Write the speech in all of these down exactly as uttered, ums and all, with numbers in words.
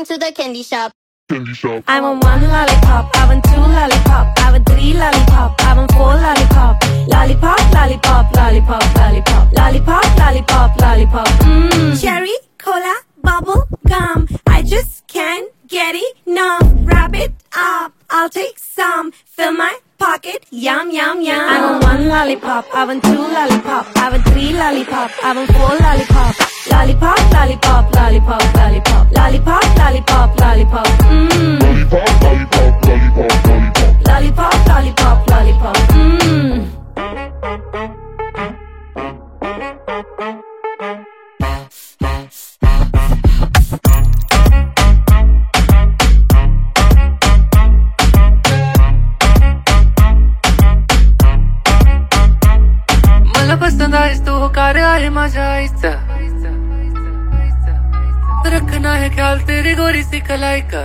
going to the candy shop. Candy shop. I want one lollipop, I want two lollipop, I want three lollipop, I want four lollipop. Lollipop, lollipop, lollipop, lollipop, lollipop, lollipop, lollipop. Mmm. Cherry, cola, bubble gum. I just can't get enough. Wrap it up, I'll take some. Fill my pocket, yum, yum, yum. I want one lollipop, I want two lollipop, I want three lollipop, I want four lollipop. Lollipop, lollipop, lollipop, lollipop, lollipop, lollipop, lollipop. Mmm. Lollipop, lollipop, lollipop, lollipop. Lollipop, lollipop, lollipop. Mmm. मला पसंद आहेस तू होकार आहे माझ्या आईचा रखना है ख्याल तेरी गोरी सी कलाई का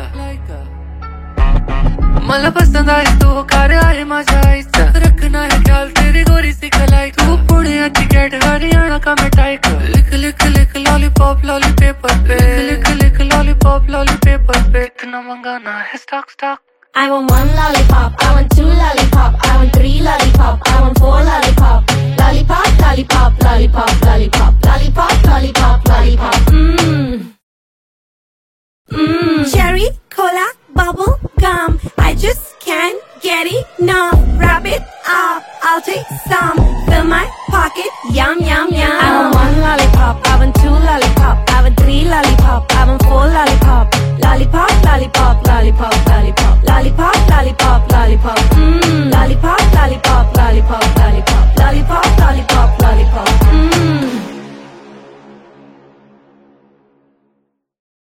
मला पसंद आहेस तू होकार आहे माझ्या आईचा रखना है ख्याल तेरी गोरी सी कलाई तू पुण्याची कॅट हरियाणा का मिठाई का लिख लिख लिख लॉलीपॉप लॉली पेपर पे लिख लिख लॉलीपॉप लॉली पेपर पे इतना मंगाना है stock stock I want one lollipop, I want two lollipop, I want three lollipop, I want four lollipop. Lollipop, lollipop, lollipop, lollipop, lollipop, lollipop, lollipop. Mmm. Mmm. Cherry, cola, bubble gum. I just can't get enough. Wrap it up, I'll take some. Fill my pocket, yum, yum, yum. I want one lollipop, I want two lollipop, I want three lollipop, I want four lollipop. Lollipop, lollipop, lollipop, lollipop, lollipop, lollipop, lollipop. Mmm. Lollipop, lollipop, lollipop.